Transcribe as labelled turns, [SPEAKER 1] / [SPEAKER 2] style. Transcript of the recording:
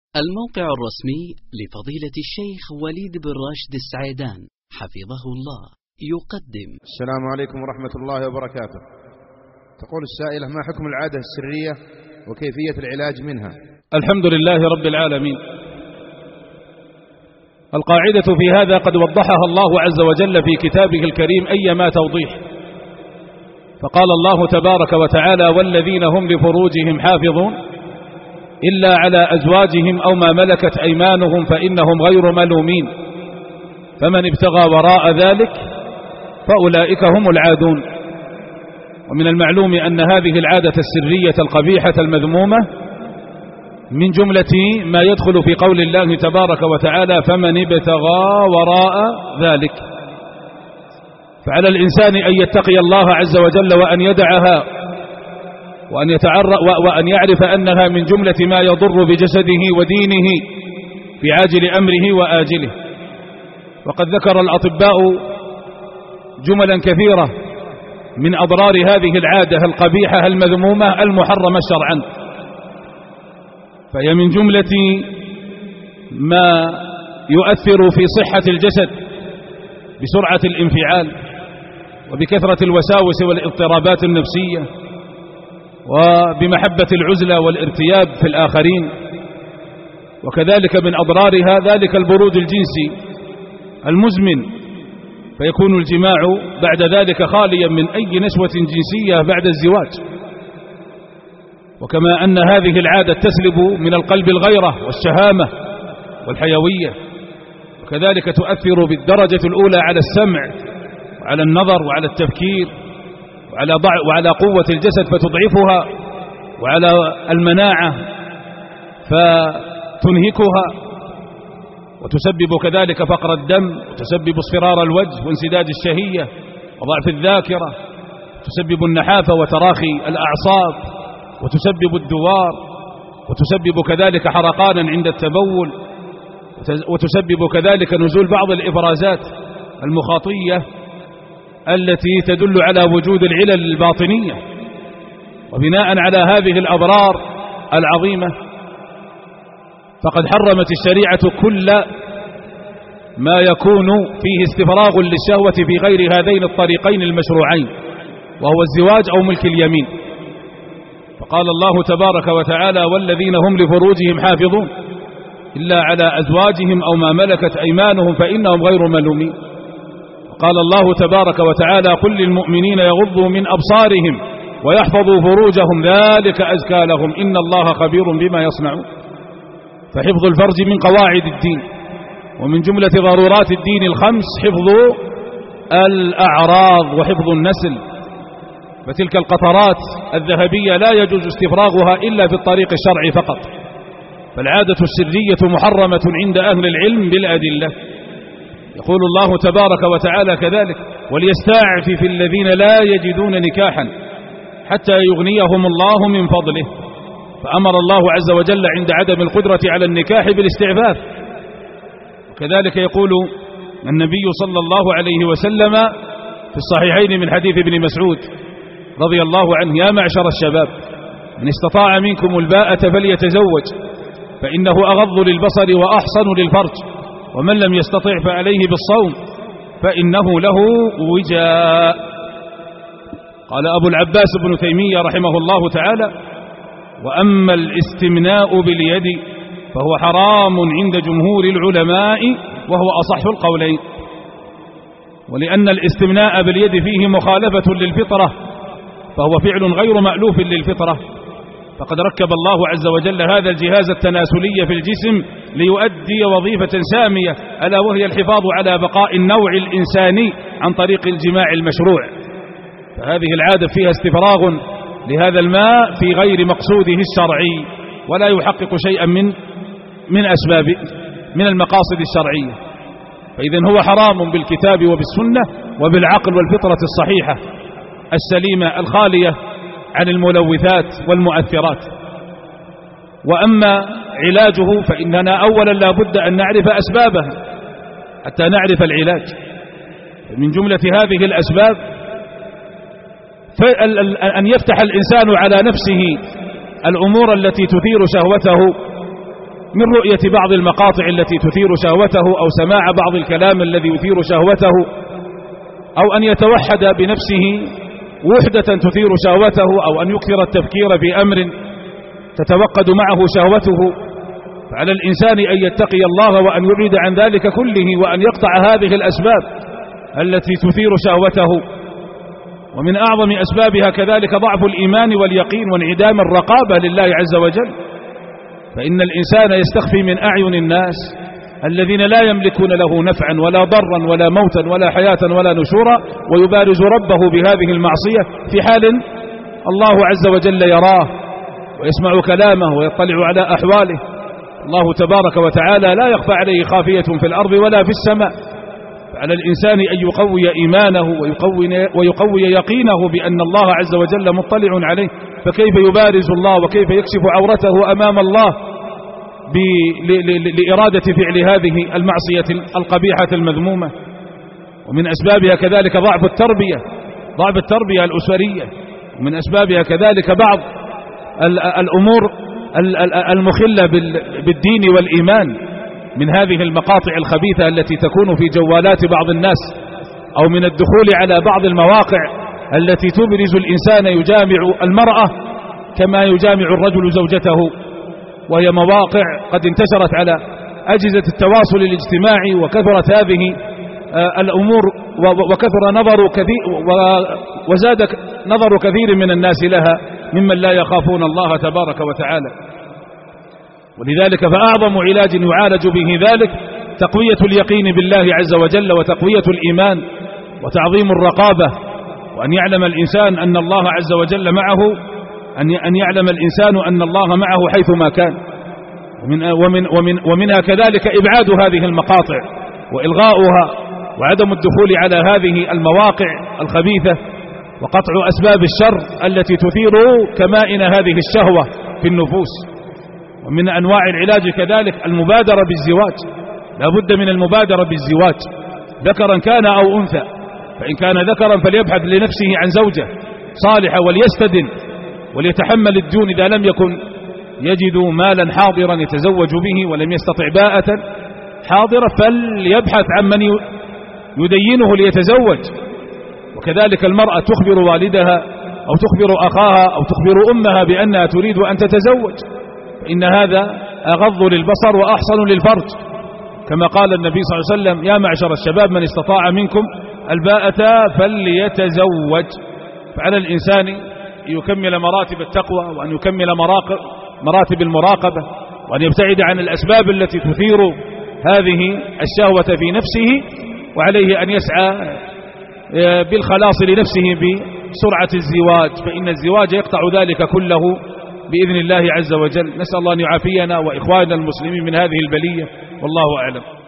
[SPEAKER 1] الموقع الرسمي لفضيلة الشيخ وليد بن راشد السعيدان حفظه الله يقدم.
[SPEAKER 2] السلام عليكم ورحمة الله وبركاته. تقول السائلة: ما حكم العادة السرية وكيفية العلاج منها؟
[SPEAKER 3] الحمد لله رب العالمين. القاعدة في هذا قد وضحها الله عز وجل في كتابه الكريم أيما توضيح، فقال الله تبارك وتعالى: والذين هم لفروجهم حافظون إلا على أزواجهم أو ما ملكت أيمانهم فإنهم غير ملومين، فمن ابتغى وراء ذلك فأولئك هم العادون. ومن المعلوم أن هذه العادة السرية القبيحة المذمومة من جملة ما يدخل في قول الله تبارك وتعالى: فمن ابتغى وراء ذلك. فعلى الإنسان أن يتقي الله عز وجل وأن يدعها وأن يعرف أنها من جملة ما يضر بجسده ودينه في عاجل أمره وآجله. وقد ذكر الأطباء جملا كثيرة من أضرار هذه العادة القبيحة المذمومة المحرمة شرعا، فهي من جملة ما يؤثر في صحة الجسد بسرعة الانفعال وبكثرة الوساوس والاضطرابات النفسية وبمحبة العزلة والارتياب في الآخرين. وكذلك من أضرارها ذلك البرود الجنسي المزمن، فيكون الجماع بعد ذلك خاليا من أي نشوة جنسية بعد الزواج. وكما أن هذه العادة تسلب من القلب الغيرة والشهامة والحيوية، وكذلك تؤثر بالدرجة الأولى على السمع وعلى النظر وعلى التفكير وعلى قوة الجسد فتضعفها، وعلى المناعة فتنهكها، وتسبب كذلك فقر الدم، وتسبب اصفرار الوجه وانسداد الشهية وضعف الذاكرة، تسبب النحافة وتراخي الأعصاب، وتسبب الدوار، وتسبب كذلك حرقانا عند التبول، وتسبب كذلك نزول بعض الإفرازات المخاطية التي تدل على وجود العلل الباطنية. وبناء على هذه الأضرار العظيمة فقد حرمت الشريعة كل ما يكون فيه استفراغ للشهوة في غير هذين الطريقين المشروعين، وهو الزواج أو ملك اليمين. فقال الله تبارك وتعالى: والذين هم لفروجهم حافظون إلا على أزواجهم أو ما ملكت أيمانهم فإنهم غير ملومين. قال الله تبارك وتعالى: قل للمؤمنين يغضوا من أبصارهم ويحفظوا فروجهم ذلك أزكى لهم إن الله خبير بما يصنعون. فحفظ الفرج من قواعد الدين، ومن جملة ضرورات الدين الخمس حفظ الأعراض وحفظ النسل. فتلك القطرات الذهبية لا يجوز استفراغها إلا في الطريق الشرعي فقط. فالعادة السرية محرمة عند أهل العلم بالأدلة. يقول الله تبارك وتعالى كذلك: وليستعفف الذين لا يجدون نكاحا حتى يغنيهم الله من فضله. فأمر الله عز وجل عند عدم القدرة على النكاح بالاستعفاف. وكذلك يقول النبي صلى الله عليه وسلم في الصحيحين من حديث ابن مسعود رضي الله عنه: يا معشر الشباب من استطاع منكم الباءة فليتزوج فإنه أغض للبصر وأحصن للفرج، ومن لم يستطع فعليه بالصوم فإنه له وجاء. قال أبو العباس ابن تيمية رحمه الله تعالى: وأما الاستمناء باليد فهو حرام عند جمهور العلماء وهو أصح القولين. ولأن الاستمناء باليد فيه مخالفة للفطرة، فهو فعل غير مألوف للفطرة. فقد ركب الله عز وجل هذا الجهاز التناسلي في الجسم ليؤدي وظيفة سامية، ألا وهي الحفاظ على بقاء النوع الإنساني عن طريق الجماع المشروع. فهذه العادة فيها استفراغ لهذا الماء في غير مقصوده الشرعي، ولا يحقق شيئا من أسباب من المقاصد الشرعية. فإذن هو حرام بالكتاب وبالسنة وبالعقل والفطرة الصحيحة السليمة الخالية عن الملوثات والمؤثرات. وأما علاجه فإننا أولا لا بد أن نعرف أسبابها حتى نعرف العلاج. من جملة هذه الأسباب أن يفتح الإنسان على نفسه الأمور التي تثير شهوته من رؤية بعض المقاطع التي تثير شهوته أو سماع بعض الكلام الذي يثير شهوته، أو أن يتوحد بنفسه وحدة تثير شهوته، أو أن يكثر التفكير في أمر تتوقد معه شهوته. فعلى الإنسان أن يتقي الله وأن يبعد عن ذلك كله، وأن يقطع هذه الأسباب التي تثير شهوته. ومن أعظم أسبابها كذلك ضعف الإيمان واليقين وانعدام الرقابة لله عز وجل. فإن الإنسان يستخفي من أعين الناس الذين لا يملكون له نفعا ولا ضرا ولا موتا ولا حياة ولا نشورا، ويبارز ربه بهذه المعصية في حال الله عز وجل يراه ويسمع كلامه ويطلع على أحواله. الله تبارك وتعالى لا يخفى عليه خافية في الأرض ولا في السماء. فعلى الإنسان أن يقوي إيمانه ويقوي يقينه بأن الله عز وجل مطلع عليه. فكيف يبارز الله وكيف يكشف عورته أمام الله لإرادة فعل هذه المعصية القبيحة المذمومة؟ ومن أسبابها كذلك ضعف التربية الأسرية، ومن أسبابها كذلك بعض الأمور المخلة بالدين والإيمان من هذه المقاطع الخبيثة التي تكون في جوالات بعض الناس، أو من الدخول على بعض المواقع التي تبرز الإنسان يجامع المرأة كما يجامع الرجل زوجته، وهي مواقع قد انتشرت على أجهزة التواصل الاجتماعي، وكثرت هذه الأمور وكثر نظر كثير وزاد نظر كثير من الناس لها ممن لا يخافون الله تبارك وتعالى. ولذلك فأعظم علاج يعالج به ذلك تقوية اليقين بالله عز وجل، وتقوية الإيمان، وتعظيم الرقابة، وأن يعلم الإنسان أن الله عز وجل معه، أن يعلم الإنسان أن الله معه حيثما كان. ومنها كذلك إبعاد هذه المقاطع وإلغاؤها، وعدم الدخول على هذه المواقع الخبيثة، وقطع أسباب الشر التي تثير كمائن هذه الشهوة في النفوس. ومن أنواع العلاج كذلك المبادرة بالزواج. لا بد من المبادرة بالزواج، ذكرا كان أو أنثى. فإن كان ذكرا فليبحث لنفسه عن زوجة صالحة وليستدن وليتحمل الديون إذا لم يكن يجد مالا حاضرا يتزوج به ولم يستطع باءة حاضرة، فليبحث عن من يدينه ليتزوج. وكذلك المرأة تخبر والدها أو تخبر أخاها أو تخبر أمها بأنها تريد أن تتزوج، فإن هذا أغض للبصر وأحصن للفرج، كما قال النبي صلى الله عليه وسلم: يا معشر الشباب من استطاع منكم الباءة فليتزوج. فعلى الإنسان يكمل مراتب التقوى، وأن يكمل مراتب المراقبة، وأن يبتعد عن الأسباب التي تثير هذه الشهوة في نفسه، وعليه أن يسعى بالخلاص لنفسه بسرعة الزواج، فإن الزواج يقطع ذلك كله بإذن الله عز وجل. نسأل الله أن يعافينا وإخواننا المسلمين من هذه البلية، والله أعلم.